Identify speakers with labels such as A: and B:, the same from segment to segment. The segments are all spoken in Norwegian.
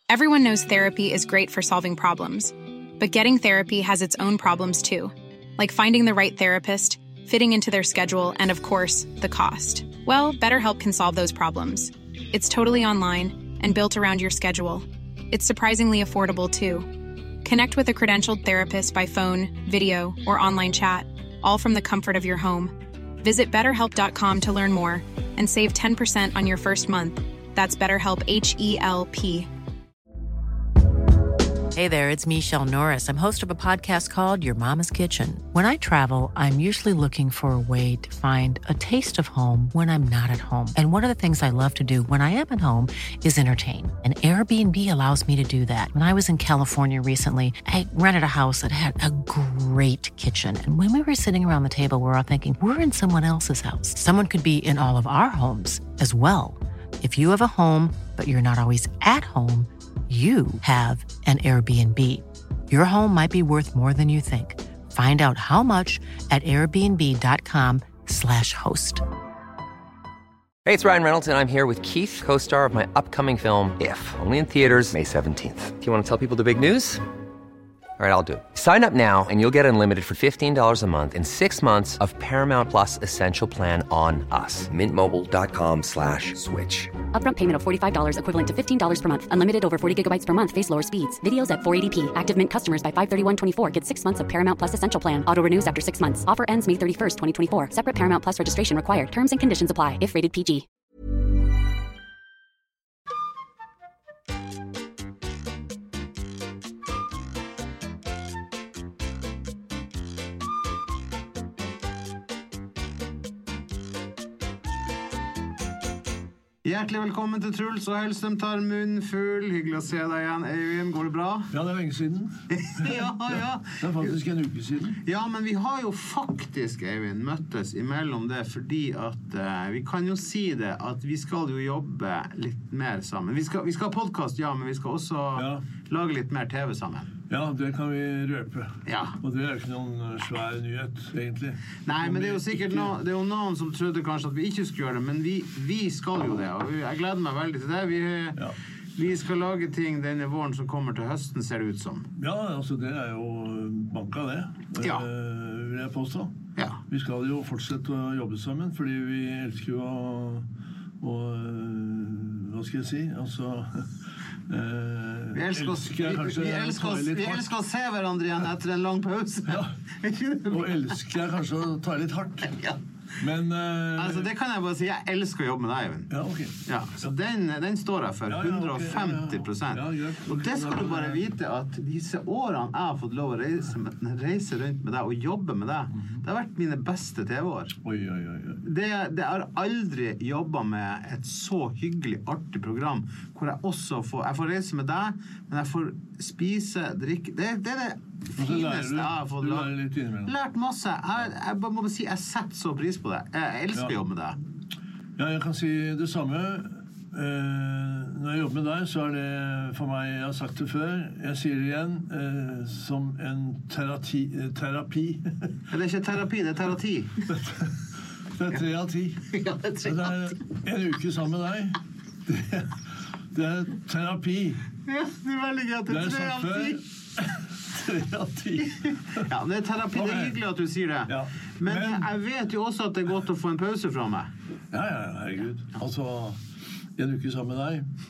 A: Everyone knows therapy is great for solving problems, but getting therapy has its own problems too, like finding the right therapist, fitting into their schedule, and of course, the cost. Well, BetterHelp can solve those problems. It's totally online and built around your schedule. It's surprisingly affordable too. Connect with a credentialed therapist by phone, video, or online chat, all from the comfort of your home. Visit BetterHelp.com to learn more and save 10% on your first month. That's BetterHelp, H-E-L-P.
B: Hey there, it's Michelle Norris. I'm host of a podcast called Your Mama's Kitchen. When I travel, I'm usually looking for a way to find a taste of home when I'm not at home. And one of the things I love to do when I am at home is entertain. And Airbnb allows me to do that. When I was in California recently, I rented a house that had a great kitchen. And when we were sitting around the table, we're all thinking, we're in someone else's house. Someone could be in all of our homes as well. If you have a home, but you're not always at home, you have an Airbnb. Your home might be worth more than you think. Find out how much at airbnb.com/host.
C: Hey, it's Ryan Reynolds, and I'm here with Keith, co-star of my upcoming film, If, only in theaters May 17th. Do you want to tell people the big news? All right, I'll do it. Sign up now and you'll get unlimited for $15 a month and 6 months of Paramount Plus Essential Plan on us. MintMobile.com/switch.
D: Upfront payment of $45 equivalent to $15 per month. Unlimited over 40 gigabytes per month. Face lower speeds. Videos at 480p. Active Mint customers by 531.24 get 6 months of Paramount Plus Essential Plan. Auto renews after 6 months. Offer ends May 31st, 2024. Separate Paramount Plus registration required. Terms and conditions apply if rated PG.
E: Hjertelig velkommen til Truls og Hellstrøm tar munnen full. Hyggelig å se deg igjen, Eivind. Går det bra?
F: Ja, det lenge siden.
E: Ja.
F: Det faktisk en uke siden.
E: Ja, men vi har jo faktisk, Eivind, møttes imellom det fordi at vi kan jo si det at vi skal jo jobbe litt mer sammen. Vi skal ha podcast, ja, men vi skal også lage litt mer TV sammen.
F: Ja, det kan vi røpe.
E: Ja.
F: Og det ikke noen svær nyhet, egentlig.
E: Nei, men det jo sikkert det jo noen som trodde kanskje at vi ikke skulle gjøre det, men vi skal jo det, og jeg gleder meg veldig til det. Vi skal lage ting denne våren som kommer til høsten, ser det ut som.
F: Ja, altså det jo banka det, vil jeg påstå.
E: Ja.
F: Vi skal jo fortsette å jobbe sammen, fordi vi elsker jo hva skal jeg si, altså...
E: Vi elsker å se hverandre igjen etter en lang pause.
F: Ja, og elsker kanskje å ta litt hardt.
E: Ja.
F: Men
E: altså det kan jeg bare si, jeg elsker å jobbe med deg, Eivind.
F: Ja, ok.
E: Ja, så den står jeg for 150%. Og det skal du bare vite at disse årene jeg har fått lov å reise rundt med deg og jobbe med deg, det har vært mine beste TV-år.
F: Oi.
E: Det har aldri jobbet med et så hyggelig, artig program hvor jeg også får reise med deg, men jeg får spise, drikke. Det det fineste jeg har fått lært masse. Jeg må bare si, jeg setter så pris på det. Jeg elsker å jobbe med deg.
F: Ja, jeg kan si det samme. Når jeg jobber med deg, så det for meg, jeg har sagt det før, jeg sier det igjen, som en terapi.
E: Det ikke terapi, det terapi.
F: Det 3 av 10.
E: Ja, det 3 av 10.
F: En uke sammen med deg, det terapi.
E: Ja, det veldig gøy at det 3 av 10. 3 av 10. Ja, det terapi, det hyggelig at du sier det. Ja. Men jeg vet jo også at det godt å få en pause fra meg.
F: Ja, herregud. Altså, en uke sammen med deg,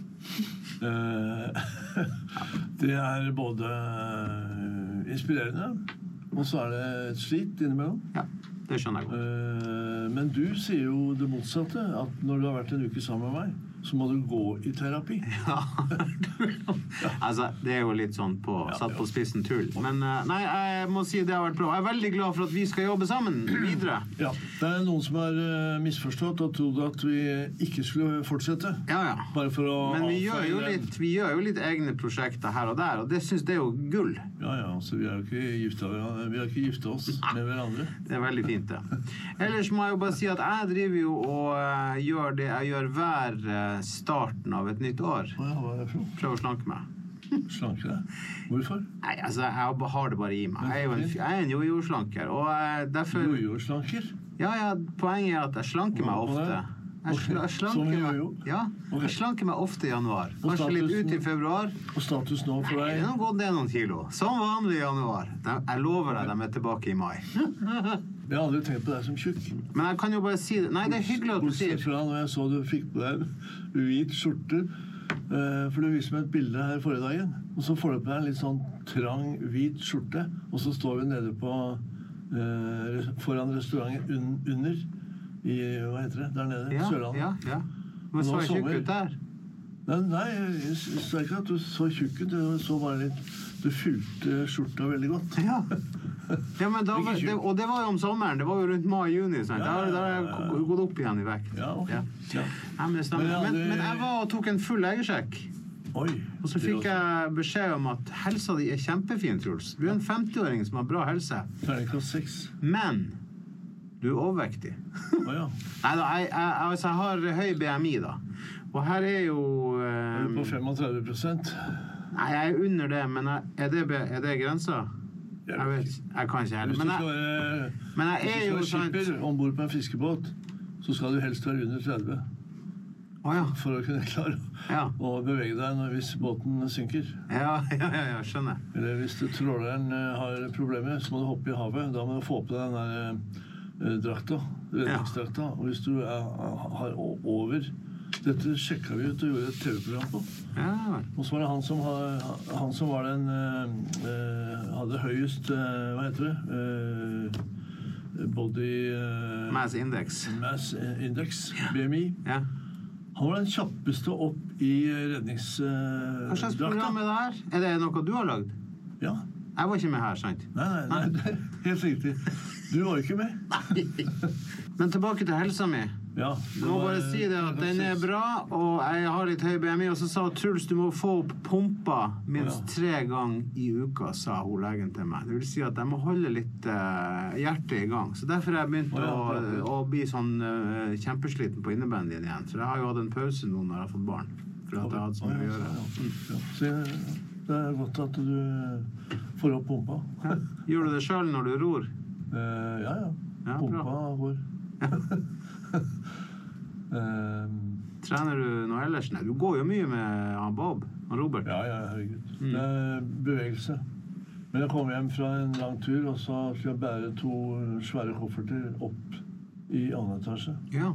F: det både inspirerende, og så det et slit innimellom.
E: Ja, det skjønner jeg godt.
F: Men du sier jo det motsatte, at når du har vært en uke sammen med meg, så må du gå i terapi.
E: Ja. Altså, det jo litt sånn satt på spissen tull. Men nei, jeg må si det har vært bra. Jeg veldig glad for at vi skal jobbe sammen videre.
F: Ja, det noen som har misforstått og trodd at vi ikke skulle fortsette.
E: Ja.
F: Bare for å...
E: Men vi gjør jo litt egne prosjekter her og der, og det synes det jo gull.
F: Ja, så vi har ikke giftet oss med hverandre. Det
E: veldig fint, det. Ellers må jeg jo bare si at jeg driver jo og gjør det jeg gjør hver starten av et nytt år.
F: Hva det for?
E: Prøv å slanke meg.
F: Slanke deg? Hvorfor?
E: Nei, altså, jeg har det bare i meg. Jeg en jojo-slanker, og derfor...
F: Jojo-slanker?
E: Ja, poenget at jeg slanker meg ofte. Jeg slanker meg ofte i januar. Kanskje litt ut i februar.
F: Og status nå for deg?
E: Det har gått ned noen kilo. Som vanlig i januar. Jeg lover deg, de tilbake i mai.
F: Jeg har aldri tenkt på deg som tjukk.
E: Men jeg kan jo bare si det. Nei, det hyggelig at du sier.
F: Bortsett fra når jeg så du fikk på deg en hvit skjorte, for du viste meg et bilde her forrige dagen, og så får du på deg en litt sånn trang, hvit skjorte, og så står vi nede på foran restauranten under i, hva heter det, der nede, Sørlandet.
E: Ja. Men så jeg tjukk ut der?
F: Nei, jeg sa ikke at du så tjukk ut, du så bare litt, du fylte skjorta veldig godt.
E: Ja, men og det var jo om sommeren, det var jo rundt mai-juni, sant? Da har jeg gått opp igjen i vekt.
F: Ja, ok. Ja.
E: Nei, men jeg var og tok en full legesjekk.
F: Oi.
E: Og så fikk jeg beskjed om at helsa di er kjempefin, Truls. Du en 50-åring som har bra helse.
F: Terningkast 6.
E: Men du er overvektig.
F: Ja.
E: Neida, jeg har høy BMI da. Og her er jo...
F: Er du på 35%?
E: Nei, jeg er under det, men er det grensa? Jeg kan ikke heller. Men jeg er jo...
F: Hvis du skal være skipper ombord på en fiskebåt, så skal du helst være under 30. For å kunne klare å bevege deg hvis båten synker. Ja,
E: skjønner.
F: Eller hvis tråleren har problemer, så må du hoppe i havet. Da må du få på deg den der drakta, redningsdrakta. Og hvis du har over... Dette sjekket vi ut og gjorde et TV-program på. Og så var det han som var den hadde høyest, hva heter det? Body...
E: Mass Index.
F: Mass Index, BMI. Han var den kjappeste opp i redningsdrakta.
E: Hva slags program er det her? Er det noe du har lagd?
F: Ja.
E: Jeg var ikke med her, sant?
F: Nei, det er helt riktig. Du var jo ikke med.
E: Men tilbake til helsa mi.
F: Ja,
E: jeg må bare si det at den er bra, og jeg har litt høy BMI, og så sa Truls, du må få opp pumpa minst 3 ganger i uka, sa hun legen til meg. Det vil si at jeg må holde litt hjertet i gang. Så derfor har jeg begynt å bli sånn kjempesliten på innebandyen igjen. For jeg har jo hatt en pause nå når jeg har fått barn. For at jeg har hatt så mye å gjøre.
F: Så det er godt at du får opp pumpa.
E: Gjør du det selv når du ror?
F: Ja. Pumpa går.
E: Trener du noe ellers? Nei, du går jo mye med Bob og Robert.
F: Ja, herregud. Det er bevegelse. Men jeg kom hjem fra en lang tur, og så skulle jeg bære 2 svære kofferter opp i 2. etasje. Ja.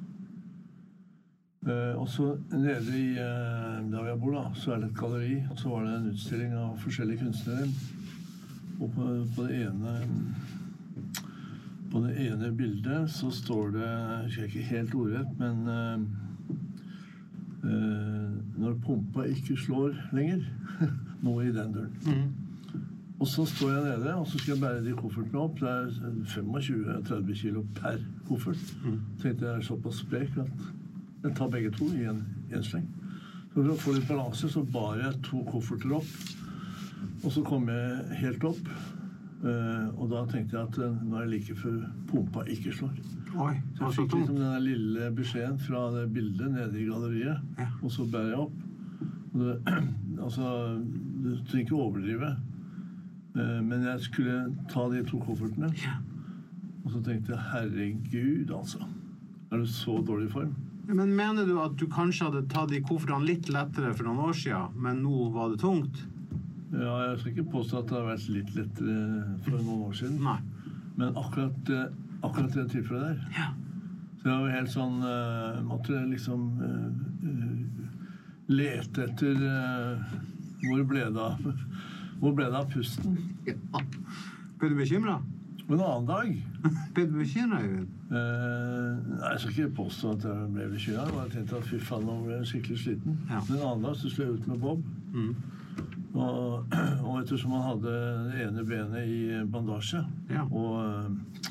F: Og så nede i der jeg bor da, så er det et galleri, og så var det en utstilling av forskjellige kunstnere. Og på det ene bildet så står det, jeg husker ikke helt ordrett, men når pumpa ikke slår lenger, noe i den døren. Og så står jeg nede, og så skal jeg bære de koffertene opp. Det er 25-30 kilo per koffert. Tenkte jeg er såpass sprek at jeg tar begge 2 i en sleng. Så for å få litt balanse så bar jeg 2 kofferter opp, og så kom jeg helt opp. Og da tenkte jeg at nå er det like før pumpa ikke slår. Så jeg fikk liksom denne lille beskjeden fra det bildet nede i galleriet, og så bærer jeg opp. Altså, du trenger ikke overdrive, men jeg skulle ta de 2 koffertene, og så tenkte jeg, herregud altså, er du så dårlig i form?
E: Men mener du at du kanskje hadde tatt de koffertene litt lettere for noen år siden, men nå var det tungt?
F: Ja, jeg skal ikke påstå at det har vært litt lettere for noen år siden. Nei. Men akkurat det tilfellet der. Så jeg var helt sånn, måtte liksom lete etter hvor ble det av pusten.
E: Ble du bekymret?
F: En annen dag.
E: Ble du bekymret, Øyvind?
F: Nei, jeg skal ikke påstå at jeg ble bekymret. Jeg tenkte at fy faen, nå ble jeg skikkelig sliten. Men en annen dag så skulle jeg ut med Bob. Og ettersom han hadde det ene benet i bandasje, og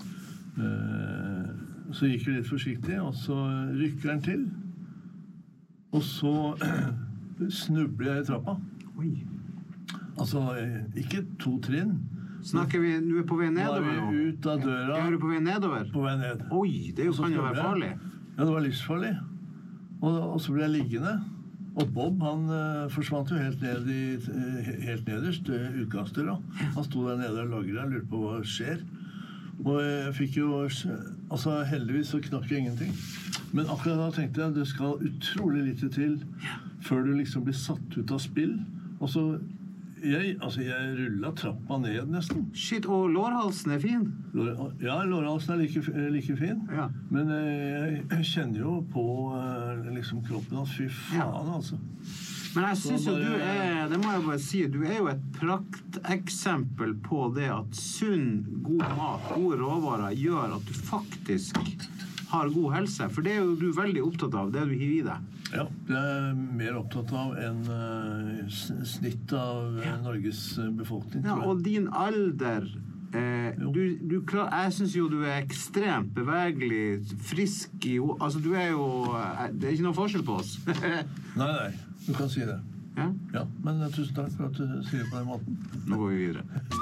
F: så gikk vi litt forsiktig, og så rykker han til, og så snubler jeg i trappa. Altså, ikke 2 trinn.
E: Snakker vi, du er på vei nedover nå?
F: Da er vi ut av døra.
E: Er du på vei nedover?
F: På vei ned.
E: Oi, det kan jo være farlig.
F: Ja, det var livsfarlig. Og så ble jeg liggende. Og Bob, han forsvant jo helt nederst, utgangsdøra. Han stod der nede og lagret, lurte på hva skjer. Og jeg fikk jo, altså heldigvis så knakk jeg ingenting. Men akkurat da tenkte jeg, det skal utrolig lite til før du liksom blir satt ut av spill. Og så, jeg rullet trappa ned nesten.
E: Shit, og lårhalsen fin?
F: Ja, lårhalsen like fin. Ja. Men jeg kjenner jo på liksom kroppen at fy faen, altså.
E: Men jeg synes jo det må jeg bare si, du jo et prakteksempel på det at sunn, god mat, gode råvarer gjør at du faktisk har god helse. For det jo du veldig opptatt av, det du hiver i deg.
F: Ja, det mer opptatt av enn snitt av Norges befolkning.
E: Ja, og din alder, jeg synes jo du ekstremt bevegelig, frisk i altså du jo, det ikke noe forskjell på oss.
F: Nei, du kan si det. Ja, men tusen takk for at du sier det på den måten.
E: Nå går vi videre.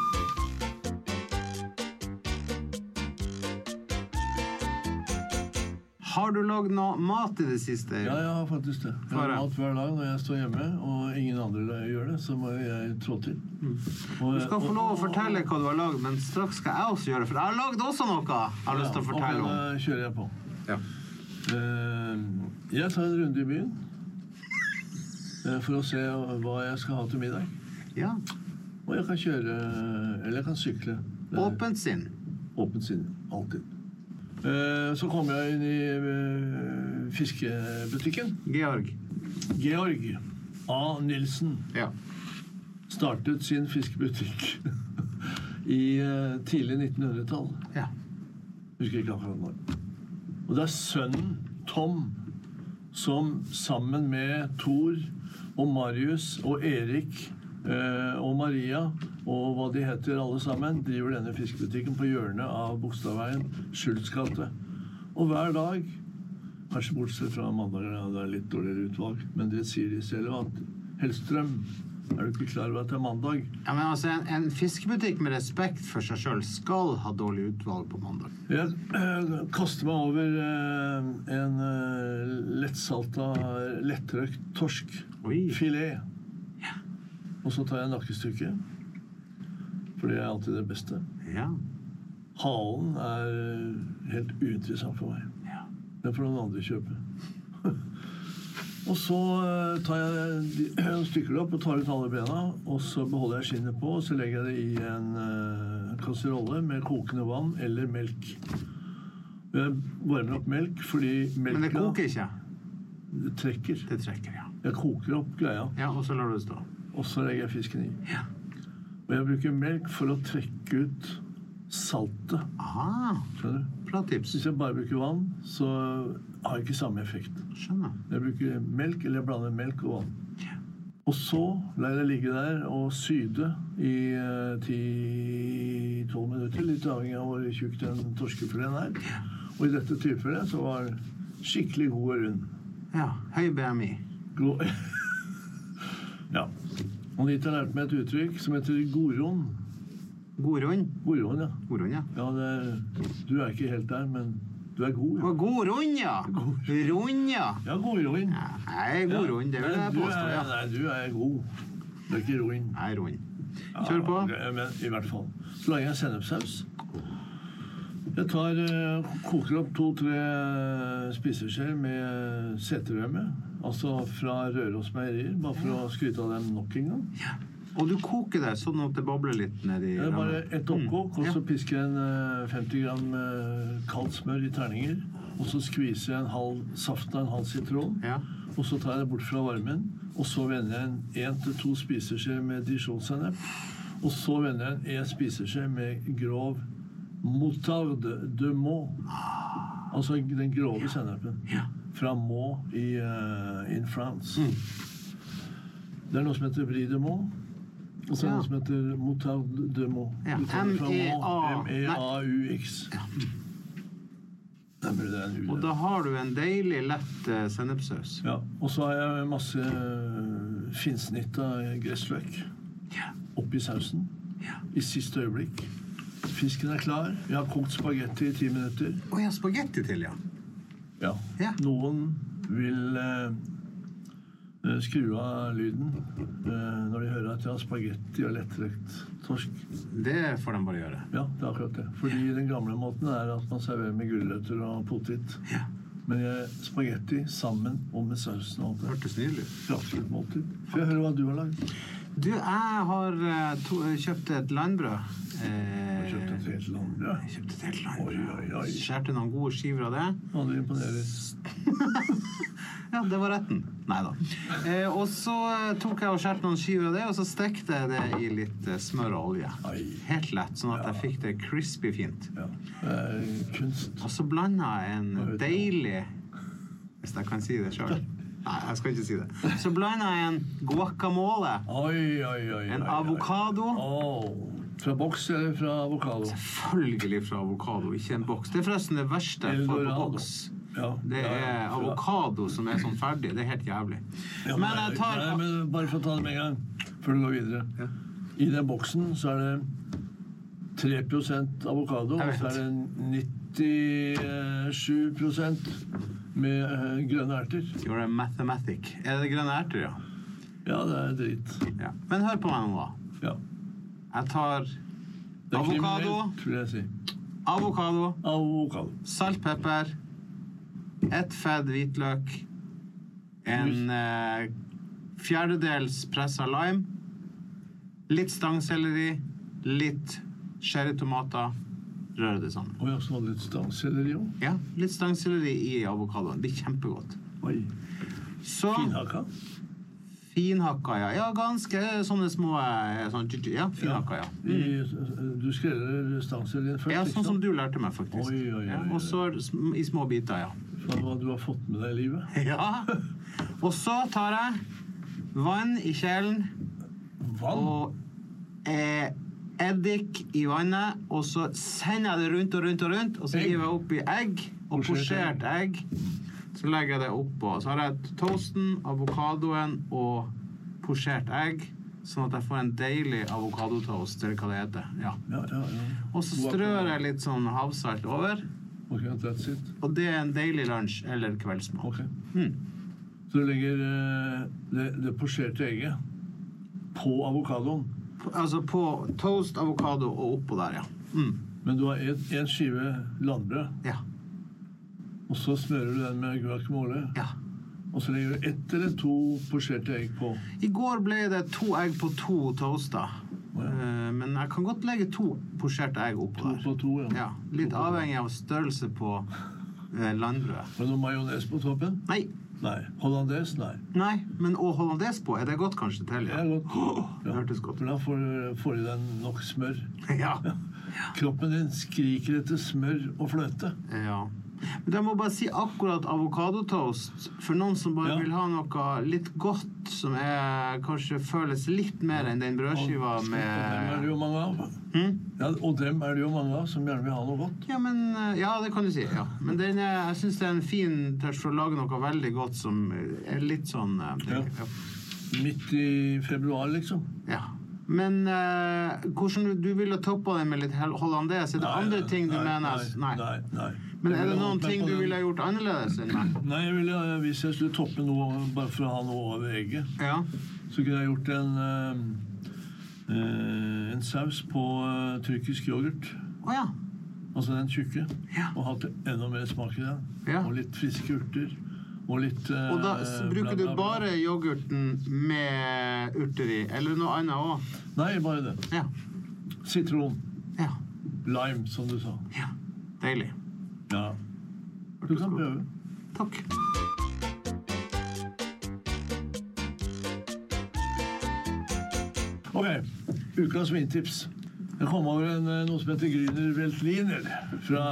E: Har du laget noe mat i det siste?
F: Ja, jeg har faktisk det. Jeg har mat hver dag når jeg står hjemme, og ingen andre gjør det, så må jeg trå til.
E: Du skal få lov å fortelle hva du har laget, men straks skal jeg også gjøre det, for jeg har laget også noe jeg har lyst til å fortelle om.
F: Og da kjører jeg på.
E: Ja.
F: Jeg tar en runde i byen for å se hva jeg skal ha til middag.
E: Ja.
F: Og jeg kan kjøre, eller jeg kan sykle.
E: Åpent sinn.
F: Åpent sinn, alltid. Så kom jeg inn i fiskebutikken. Georg A. Nilsen startet sin fiskebutikk i tidlig 1900-tall.
E: Ja.
F: Husker ikke akkurat når. Og det sønnen Tom som sammen med Thor og Marius og Erik og Maria og hva de heter alle sammen driver denne fiskebutikken på hjørnet av Bogstadveien, Schultz gate. Og hver dag, kanskje bortsett fra mandager, det litt dårligere utvalg, men det sier de selv at Hellstrøm, du ikke klar over at det mandag?
E: Ja, men altså en fiskebutikk med respekt for seg selv skal ha dårlig utvalg på mandag.
F: Jeg kaster meg over en lettsalta, lettrøkt torskfilet. Og så tar jeg nakkestykke, for det alltid det beste.
E: Ja.
F: Halen helt uinteressant for meg.
E: Ja.
F: Det får noen andre kjøpe. Og så tar jeg stykker det opp og tar ut alle bena, og så beholder jeg skinnet på, og så legger jeg det i en kasserolle med kokende vann eller melk. Jeg varmer opp melk, fordi melka...
E: Men det koker ikke?
F: Det trekker.
E: Det trekker, ja.
F: Jeg koker opp greia.
E: Ja, og så lar du det stå.
F: Og så legger jeg fisken i.
E: Ja.
F: Og jeg bruker melk for å trekke ut saltet.
E: Aha,
F: skjønner du?
E: Bra tips.
F: Hvis jeg bare bruker vann, så har jeg ikke samme effekt.
E: Skjønner.
F: Jeg bruker melk, eller jeg blander melk og vann.
E: Ja.
F: Og så lar jeg ligge der og syde i 10-12 minutter, litt avhengig av hvor tjukk den torskefileten
E: Ja.
F: Og i dette tilfellet så var den skikkelig god og rund.
E: Ja, høy BMI.
F: God. Ja. Og dit har lært meg et uttrykk som heter goron.
E: Goron?
F: Goron, ja.
E: Goron, ja.
F: Ja, du ikke helt der, men du god, ja.
E: Goron, ja. Rund, ja.
F: Ja, goron.
E: Ja, jeg goron, det vil jeg påstå, ja.
F: Nei, du god. Du ikke rund.
E: Jeg rund. Kjør på.
F: Ja, men i hvert fall. Så lager jeg sennepsaus. Jeg koker opp 2-3 spiseskjeer med seterømme, altså fra Røros meierier, bare for å skryte av dem nok en gang.
E: Ja. Og du koker det sånn at det babler litt ned i...
F: Det bare et oppkok, og så pisker jeg en 50 gram kaldt smør i terninger, og så skviser jeg en halv saft av en halv sitron, og så tar jeg det bort fra varmen, og så vender jeg en 1-2 spiseskjeer med dijon-sennep, og så vender jeg en spiseskje med grov moutarde de Meaux, altså den grove sennepen, fra Meaux in France. Det noe som heter Brie de Meaux, og så noe som heter moutarde de Meaux.
E: Ja.
F: M-E-A-U-X.
E: Ja.
F: Og
E: da har du en deilig lett sennepsaus.
F: Ja, og så har jeg masse finsnitt av gressløk oppi sausen i siste øyeblikk. Fisken klar. Jeg har kokt spagetti i 10 minutter.
E: Ja, spagetti til, ja.
F: Ja. Noen vil skru av lyden når de hører at at jeg har spagetti og lettrekt torsk.
E: Det får de bare gjøre.
F: Ja, det akkurat det. Fordi den gamle måten at man serverer med gulrøtter og potet.
E: Ja.
F: Men spagetti sammen og med sausen og alt det.
E: Hørtes nydelig.
F: Kraftfullt måltid. Får jeg høre hva du har lagd?
E: Du, jeg har kjøpt et landbrød.
F: Jeg kjøpte et helt landbrød.
E: Jeg kjøpte et helt landbrød.
F: Oi.
E: Skjærte noen gode skiver av det.
F: Ja, det imponerer.
E: Ja, det var retten. Neida. Og så tok jeg og skjærte noen skiver av det, og så stekte jeg det i litt smør og olje. Helt lett, sånn at jeg fikk det crispy fint.
F: Ja, det er kunst.
E: Og så blandet jeg en deilig, hvis jeg kan si det selv. Nei, jeg skal ikke si det. Så blandet jeg en guacamole. En avokado.
F: Fra boks eller fra avokado?
E: Selvfølgelig fra avokado, ikke en boks. Det er forresten det verste jeg får på boks.
F: Ja,
E: det er avokado som er sånn ferdig. Det er helt jævlig.
F: Ja, men jeg tar... men bare for å ta det med en gang, før du går videre. Ja. I den boksen så er det 3% avokado, og så er det 97% med grønne erter.
E: You're a mathematic. Er det grønne erter, ja?
F: Ja, det er dritt.
E: Ja. Men hør på meg nå, da.
F: Ja.
E: Jeg tar avokado.
F: Tror jeg si.
E: Avokado. Salt, pepper. Et fedd hvitløk, en fjerdedels presset lime, litt stangselleri, litt cherrytomater, røre det sammen.
F: Og jeg også har litt stangselleri også?
E: Ja, litt stangselleri i avokadoen. Det blir kjempegodt.
F: Oi.
E: Så,
F: finhakka?
E: Finhakka, ja. Ja, ganske sånne små, ja, finhakka, ja.
F: Du skreller stangsellerien først,
E: ja, sånn som du lærte meg, faktisk.
F: Oi.
E: Og så i små biter, ja.
F: Hva du har fått med deg i livet.
E: Ja. Og så tar jeg vann i kjelen.
F: Vann?
E: Og eddik i vannet. Og så sender jeg det rundt og rundt og rundt. Og så hiver jeg opp i egg. Og posjert egg. Så legger jeg det oppå. Så har jeg toasten, avokadoen og posjert egg. Sånn at jeg får en deilig avokadotoast, eller hva det heter. Ja. Og så strør jeg litt sånn havsalt over.
F: Okay, that's it.
E: Og det er en deilig lunsj eller kveldsmat.
F: Okay. Så du legger det posjerte egget på avokadoen? Altså
E: på toast, avokado og oppå der, ja.
F: Men du har en skive landbrød?
E: Ja.
F: Og så smører du den med guacamole?
E: Ja.
F: Og så legger du 1 eller 2 posjerte egg på?
E: I går ble det 2 egg på 2 toaster. Ja. Men jeg kan godt legge 2 posjerte egg oppå der.
F: 2 på 2, ja.
E: Ja. Litt avhengig av størrelse på landbrødet.
F: Har du noe majones på toppen?
E: Nei.
F: Hollandaise?
E: Nei, men å hollandaise på, er det godt kanskje til?
F: Ja, det er godt.
E: Det hørtes godt.
F: For da får du deg nok smør.
E: Ja.
F: Kroppen din skriker etter smør og fløte.
E: Ja. Men jeg må bare si akkurat avokadotoast for noen som bare vil ha noe litt godt som kanskje føles litt mer enn den brødskiva med...
F: Og dem er det jo mange av. Ja, og dem er det jo mange av som gjerne vil ha noe godt.
E: Ja, ja, det kan du si, ja. Men jeg synes det er en fin touch for å lage noe veldig godt som er litt sånn...
F: Midt i februar, liksom.
E: Ja. Men hvordan du ville toppe det med litt hollandaise? Er det andre ting du mener?
F: Nei.
E: Men er det noen ting du ville ha gjort annerledes enn meg?
F: Nei, hvis jeg skulle toppe noe bare for å ha noe over egget, så kunne jeg gjort en saus på tyrkisk yoghurt.
E: Ja.
F: Altså den tjukke. Og hatt enda mer smak i den. Og litt friske urter. Og
E: da bruker du bare yoghurten med urter i, eller noe annet også?
F: Nei, bare det.
E: Ja.
F: Sitron.
E: Ja.
F: Lime, som du sa.
E: Ja, deilig.
F: Ja. Du kan prøve.
E: Takk.
F: Ok, ukas vintips. Jeg kom over noe som heter Grüner Veltliner fra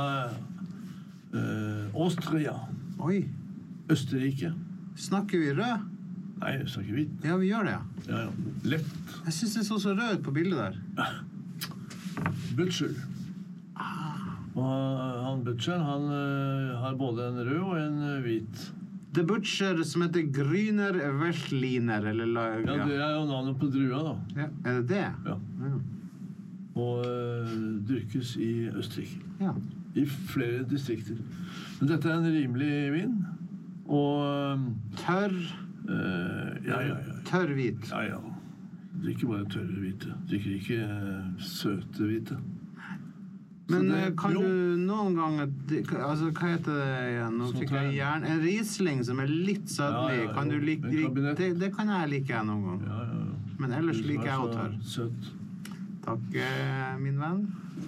F: Austria.
E: Oi.
F: Østerrike.
E: Snakker vi rød?
F: Nei, jeg snakker hvitt.
E: Ja, vi gjør det,
F: ja. Lett.
E: Jeg synes det så rød ut på bildet der.
F: Butcher. Og han Butcher, han har både en rød og en hvit.
E: The Butcher som heter Grüner Veltliner, eller...
F: Ja, det er jo navnet på drua, da.
E: Ja, er det det?
F: Ja. Og dyrkes i Østerrike.
E: Ja.
F: I flere distrikter. Men dette er en rimelig vin. Og
E: tørr
F: ja.
E: Tørr hvit.
F: Ja. Drikker bare tørre hvite. Drikker ikke søte hvite.
E: Men kan du noen ganger, altså hva heter det igjen? Nå fikk jeg gjerne en Riesling som litt sødlig. Kan du like, det kan jeg like noen gang.
F: Ja.
E: Men ellers liker jeg å tørre.
F: Søt.
E: Takk, min venn.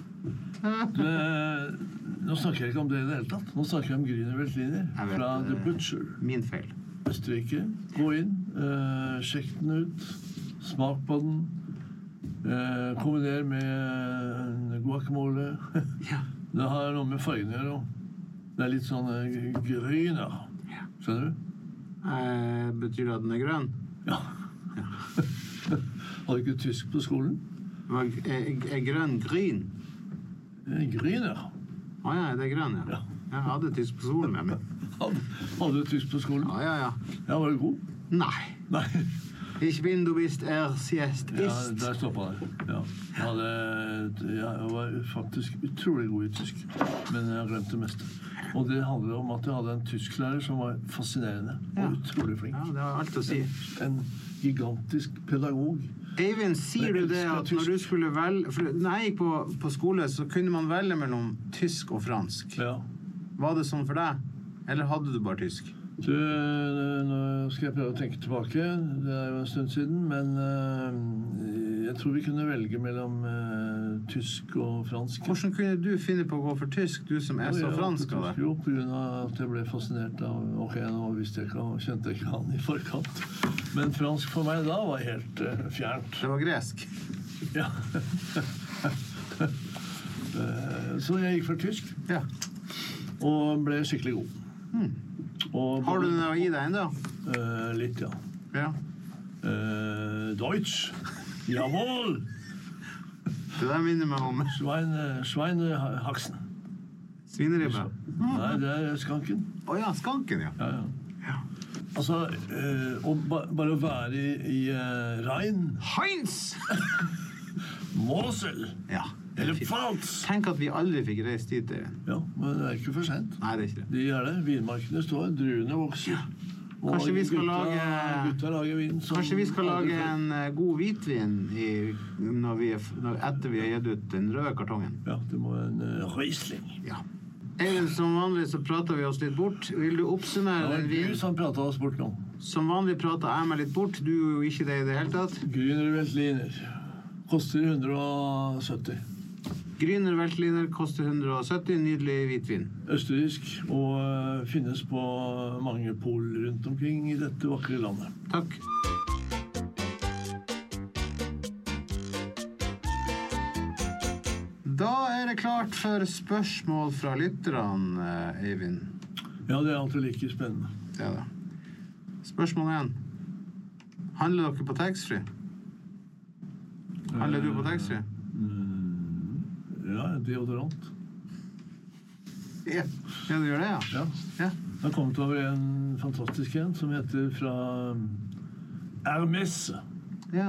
F: Nå snakker jeg ikke om det i det hele tatt. Nå snakker jeg om Grüner Veltliner fra The Butcher.
E: Min feil.
F: Østerrike. Gå inn, sjekk den ut, smak på den. Kombiner med en guacamole. Det har noe med fargen å gjøre. Det litt sånn grønner. Skjønner du?
E: Betyr det at den grønn?
F: Ja. Har du ikke tysk på skolen?
E: Grønn, gryn?
F: Grønner.
E: Ja, det grønn, ja. Jeg hadde tysk på skolen med meg.
F: Hadde du tysk på skolen?
E: Ja.
F: Ja, var du god?
E: Nei. Ich bin, du bist, siest, ist.
F: Ja, der stoppet det. Ja. Jeg var faktisk utrolig god i tysk, men jeg glemte det meste. Og det handler om at jeg hadde en tysklærer som var fascinerende og utrolig flink.
E: Ja, det var alt å si.
F: En gigantisk pedagog.
E: Eivind, sier du det at når du skulle velge... For når jeg gikk på skole, så kunne man velge mellom tysk og fransk.
F: Ja.
E: Var det sånn for deg? Eller hadde du bare tysk?
F: Nå skal jeg prøve å tenke tilbake. Det jo en stund siden, men jeg tror vi kunne velge mellom tysk og fransk.
E: Hvordan kunne du finne på å gå for tysk, du som så fransk av det?
F: Jo, på grunn av at jeg ble fascinert av... Ok, nå visste jeg ikke, kjente jeg ikke han i forkant. Men fransk for meg da var helt fjernt. Det
E: var gresk?
F: Ja. Så jeg gikk for tysk. Ja. Og ble skikkelig god. Har du den å gi deg enda? Litt, ja. Deutsch. Jawohl!
E: Det der minner meg om
F: Schweinehaksen.
E: Svineribbe?
F: Nei, det skanken.
E: Ja, skanken, ja.
F: Altså, bare å være i Rhein.
E: Heinz!
F: Mosel.
E: Ja.
F: Eller Pfalz.
E: Tenk at vi aldri fikk reist dit.
F: Ja, men det ikke for sent.
E: Nei, det ikke det.
F: De det. Vinmarkene står, druene vokser.
E: Kanskje vi skal lage...
F: Gutta lager vin.
E: Kanskje vi skal lage en god hvitvin etter vi har gitt ut den røde kartongen.
F: Ja, det må være en Riesling.
E: Ja. Eivind, som vanlig så prater vi oss litt bort. Vil du oppsummere den vinen?
F: Du som prater oss bort nå.
E: Som vanlig prater jeg meg litt bort. Du jo ikke det i det hele tatt.
F: Grüner Veltliner. Koster 170.
E: Grüner Veltliner koster 170, nydelig hvitvin.
F: Østerriksk, og finnes på mange pol rundt omkring i dette vakre landet.
E: Takk. Da det klart for spørsmål fra lytterne, Eivind.
F: Ja, det alltid like spennende.
E: Det det. Spørsmål 1. Handler dere på taxfree? Handler du på taxfree?
F: Ja, deodorant.
E: Ja, du gjør det,
F: ja. Jeg har kommet over en fantastisk en som heter fra Hermes.
E: Ja.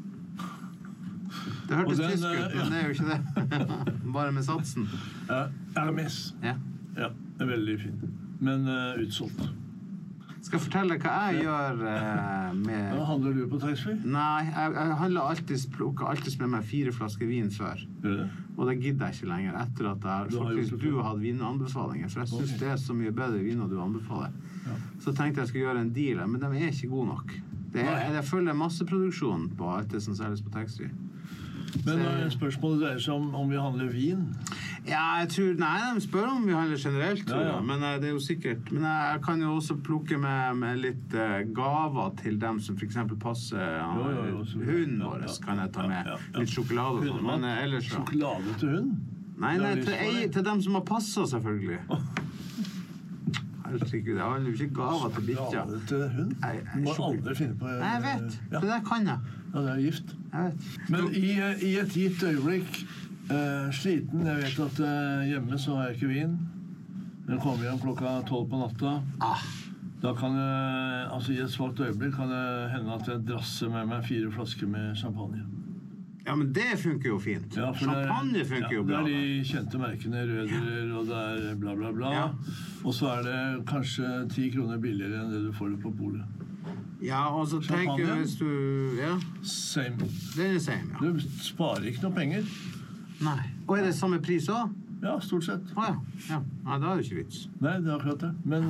E: Det hørtes tysk ut, men det jo ikke det. Bare med satsen.
F: Hermes. Ja, veldig fin. Men utsolgt.
E: Skal jeg fortelle hva jeg gjør med...
F: Handler du på taxfree?
E: Nei, jeg plukker alltid med meg 4 flasker vin før.
F: Gjør det?
E: Og det gidder jeg ikke lenger, etter at du har hatt vinanbefalinger. For jeg synes det så mye bedre viner du anbefaler. Så tenkte jeg skulle gjøre en deal, men de ikke gode nok. Jeg følger masseproduksjon på alt det som selges på taxfree.
F: Men spørsmålet dreier seg om vi handler vin?
E: Ja, jeg tror... Nei, de spør om vi handler generelt, tror jeg. Men det jo sikkert... Men jeg kan jo også plukke med litt gaver til dem som for eksempel passer hunden vår. Kan jeg ta med litt sjokolade og sånn. Men ellers...
F: Sjokolade til hund?
E: Nei, til dem som har passet, selvfølgelig. Herregud, jeg har jo ikke gaver til bikkja.
F: Sjokolade til hund? Du må aldri finne på...
E: Nei, jeg vet. Det der kan jeg.
F: Ja, det gift.
E: Jeg vet.
F: Men i et gitt øyeblikk, sliten, jeg vet at hjemme så har jeg ikke vin. Den kommer hjem klokka 12 på natta. Da kan jeg, altså i et svagt øyeblikk kan det hende at jeg drasser med meg 4 flasker med champagne.
E: Ja, men det funker jo fint. Champagne funker jo bra.
F: Det de kjente merkene, Røderer, og det bla bla bla. Og så det kanskje 10 kroner billigere enn det du får det på polet.
E: Ja, og så tenker jeg hvis du... Ja,
F: Same.
E: den same, ja.
F: Du sparer ikke noe penger.
E: Nei. Og det samme pris også?
F: Ja, stort sett.
E: Ja. Nei, da det ikke vits.
F: Nei, det akkurat det. Men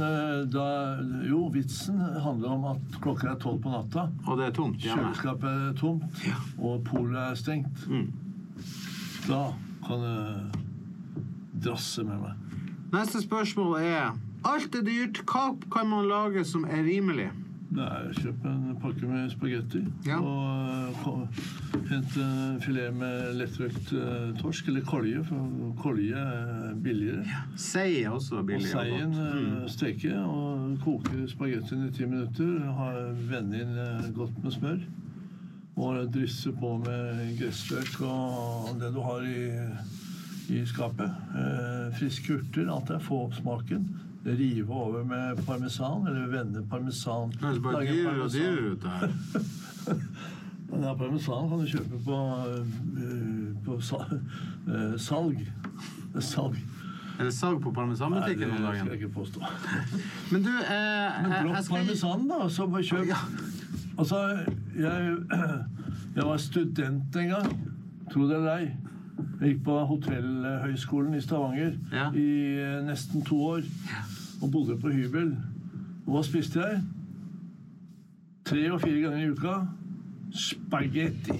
F: vitsen handler om at klokka 12 på natta.
E: Og det tomt, ja.
F: Kjøleskapet tomt, og polet stengt. Da kan du drasse med meg.
E: Neste spørsmål alt dyrt, hva kan man lage som rimelig?
F: Nei, kjøp en pakke med spagetti og hente filet med lettrøkt torsk eller kolje, for kolje billigere.
E: Sei også billigere.
F: Og seien steke og koke spagettien i 10 minutter, vende inn godt med smør og drysse på med gressløk og det du har i skapet. Friske urter, alt få opp smaken. Rive over med parmesan, eller vende parmesan.
E: Det bare dyrere og dyrere ut her.
F: Den parmesan kan du kjøpe på salg. Salg.
E: Er det salg på parmesanbutikken noen dagen?
F: Nei, det skal jeg ikke påstå.
E: Men du,
F: Men dropp parmesan da, så bare kjøp. Ja. Altså, jeg var student en gang, tro det eller ei. Jeg gikk på hotellhøyskolen i Stavanger i nesten 2 år og bodde på hybel. Og hva spiste jeg? 3 og 4 ganger i uka spaghetti.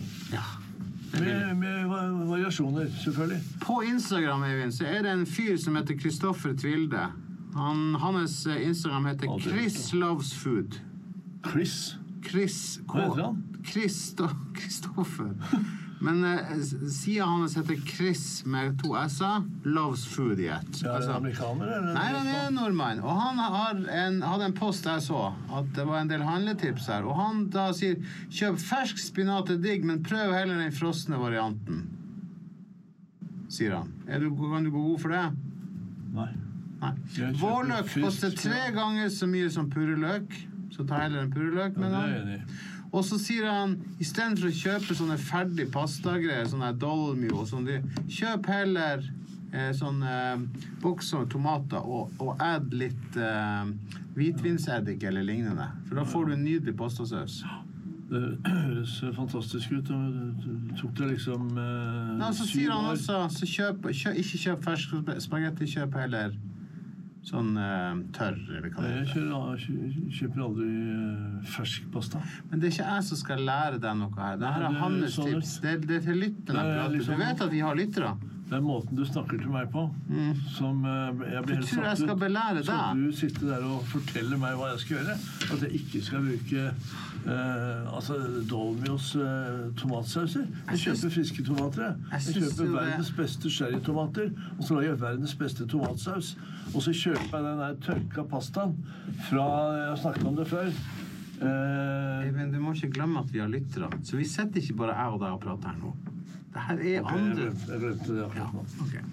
F: Med variasjoner, selvfølgelig.
E: På Instagram, Eivind, så det en fyr som heter Kristoffer Tvilde. Hans Instagram heter Chris Loves Food.
F: Chris?
E: Hva heter han? Kristoffer. Men siden hans heter Chris med 2 S-er, Loves Food i ett.
F: Ja, er det amerikaner, eller?
E: Nei, det nordmann. Og han hadde en post jeg så, at det var en del handletips her. Og han da sier, kjøp fersk spinat digg, men prøv heller den frosne varianten. Sier han. Kan du gå god for det?
F: Nei.
E: Vårløk koster 3 ganger så mye som purreløk. Så ta heller en purreløk med den. Og så sier han, i stedet for å kjøpe sånne ferdig pastagreier, sånne dolmio og sånn, kjøp heller sånne bokser med tomater og add litt hvitvinseddik eller lignende. For da får du en nydelig pastasaus.
F: Det høres fantastisk ut. Tok det liksom
E: så sier han også, ikke kjøp fersk spagetti, kjøp heller sånn tørr, eller hva det
F: heter. Jeg kjøper aldri fersk pasta.
E: Men det ikke jeg som skal lære deg noe her. Det her hans tips. Det til lytterne. Du vet at vi har lyttere.
F: Det måten du snakker til meg på, som jeg blir helt
E: satt ut. Jeg skal belære deg.
F: Skal du sitte der og fortelle meg hva jeg skal gjøre? At jeg ikke skal bruke Dolmios tomatsauser. Jeg kjøper friske tomater. Jeg kjøper verdens beste sherrytomater, og så lager jeg verdens beste tomatsaus. Og så kjøper jeg den der tørka pastaen fra, jeg snakket om det før.
E: Men du må ikke glemme at vi har lyttere. Så vi setter ikke bare jeg og deg og prater her nå. Det her andre.
F: Jeg glemte det akkurat nå.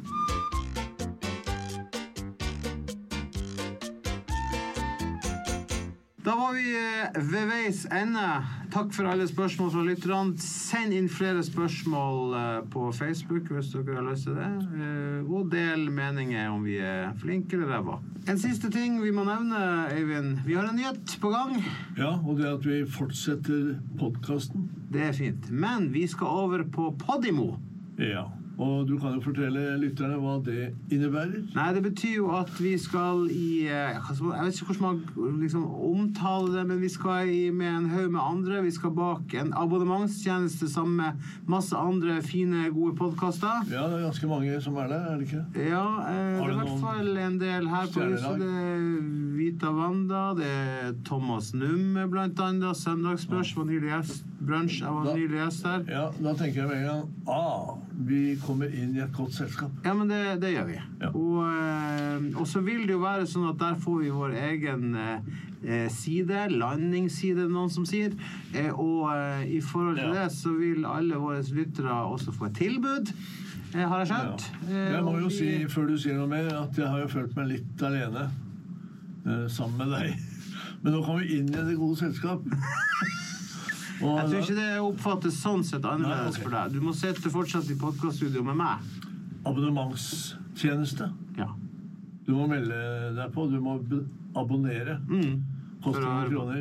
E: Da var vi ved veis ende. Takk for alle spørsmål fra lytterne. Send inn flere spørsmål på Facebook hvis dere har lyst til det. Og del meninger om vi flinke eller ræva. En siste ting vi må nevne, Eivind. Vi har en nyhet på gang.
F: Ja, og det at vi fortsetter podcasten.
E: Det fint. Men vi skal over på Podimo.
F: Ja. Og du kan jo fortelle lytterne hva det innebærer.
E: Nei, det betyr jo at vi skal jeg vet ikke hvordan man liksom omtaler det, men vi skal med en haug med andre. Vi skal bak en abonnementstjeneste sammen med masse andre fine, gode podcaster.
F: Ja, det ganske mange som der, det ikke?
E: Ja, det i hvert fall en del her på huset. Det Vita Wanda, det Thomas Numme blant annet, Søndagsbørs var nylig gjest, Brunch var nylig gjest her.
F: Ja, da tenker jeg med en gang, vi kommer inn i et godt selskap.
E: Ja, men det gjør vi. Ja. Og så vil det jo være sånn at der får vi vår egen side, landingsside, noen som sier. Og i forhold til det så vil alle våre lyttere også få et tilbud. Har jeg skjønt?
F: Ja. Jeg må jo si, før du sier noe mer, at jeg har jo følt meg litt alene sammen med deg. Men nå kommer vi inn i det gode selskap.
E: Jeg tror ikke det oppfattes sånn sett annerledes for deg. Du må sitte fortsatt i podcaststudio med meg.
F: Abonnementstjeneste.
E: Ja. Du
F: må melde deg på. Du må abonnere. Koster noen kroner.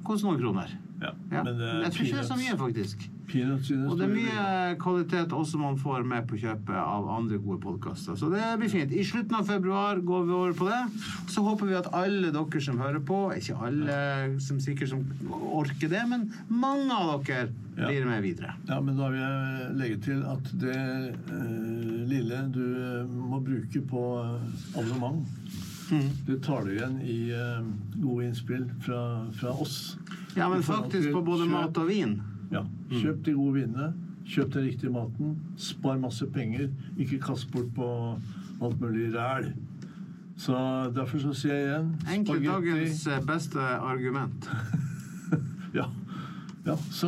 E: koster noen kroner.
F: Ja,
E: Ja.
F: men det er
E: Jeg tror ikke det er så mye, faktisk.
F: Peanuts i det
E: Og det er
F: store
E: mye kvalitet også man får med på kjøpet av andre gode podcaster. Så det blir fint. I slutten av februar går vi over på det. Så håper vi at alle dere som hører på, ikke alle som sikkert som orker det, men mange av dere blir med videre.
F: Ja, men da vil jeg legge til at det lille du må bruke på abonnement, det tar du igjen i gode innspill fra oss.
E: Ja, men faktisk på både mat og vin.
F: Ja, kjøp de gode vinene, kjøp den riktige maten, spar masse penger, ikke kast bort på alt mulig ræl. Så derfor så sier jeg igjen
E: Egentlig dagens beste argument.
F: Ja, så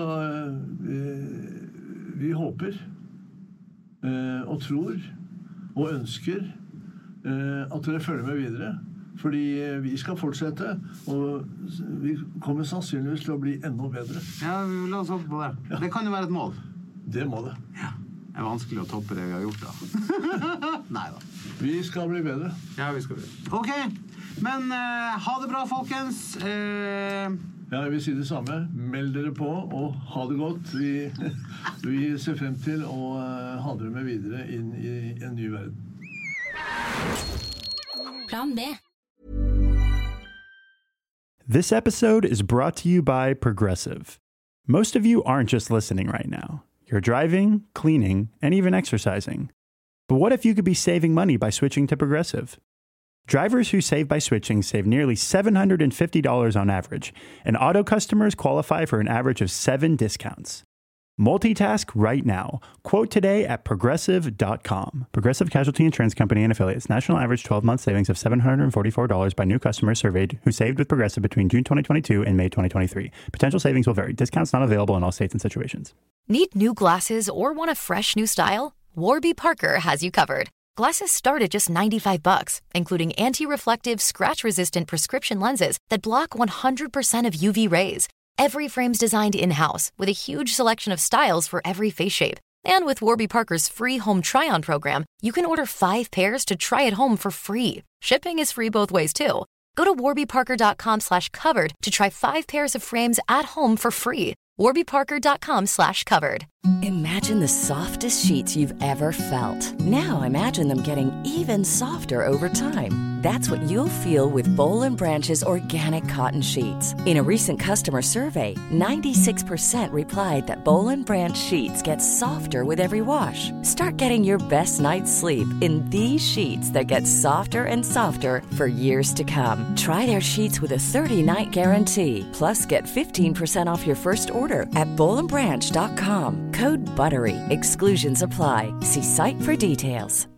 F: vi håper og tror og ønsker at dere følger med videre. Fordi vi skal fortsette, og vi kommer sannsynligvis til å bli enda bedre.
E: Ja, vi vil la oss håpe på det. Ja. Det kan jo være et mål.
F: Det må det.
E: Ja. Det er vanskelig å toppe det vi har gjort da. Neida.
F: Vi skal bli bedre.
E: Ja, vi skal bli bedre. Ok, men ha det bra, folkens.
F: Ja, jeg vil si det samme. Meld dere på, og ha det godt. Vi ser frem til å ha dere med videre inn i en ny verden.
G: Plan B.
H: This episode is brought to you by Progressive. Most of you aren't just listening right now. You're driving, cleaning, and even exercising. But what if you could be saving money by switching to Progressive? Drivers who save by switching save nearly $750 on average, and auto customers qualify for an average of 7 discounts. Multitask right now. Quote today at Progressive.com. Progressive Casualty Insurance Company and Affiliates. National average 12-month savings of $744 by new customers surveyed who saved with Progressive between June 2022 and May 2023. Potential savings will vary. Discounts not available in all states and situations.
G: Need new glasses or want a fresh new style? Warby Parker has you covered. Glasses start at just $95, including anti-reflective, scratch-resistant prescription lenses that block 100% of UV rays. Every frame's designed in-house with a huge selection of styles for every face shape. And with Warby Parker's free home try-on program, you can order 5 pairs to try at home for free. Shipping is free both ways, too. Go to warbyparker.com/covered to try 5 pairs of frames at home for free. warbyparker.com/covered.
I: Imagine the softest sheets you've ever felt. Now imagine them getting even softer over time. That's what you'll feel with Boll & Branch's organic cotton sheets. In a recent customer survey, 96% replied that Boll & Branch sheets get softer with every wash. Start getting your best night's sleep in these sheets that get softer and softer for years to come. Try their sheets with a 30-night guarantee. Plus, get 15% off your first order at BollandBranch.com. Code BUTTERY. Exclusions apply. See site for details.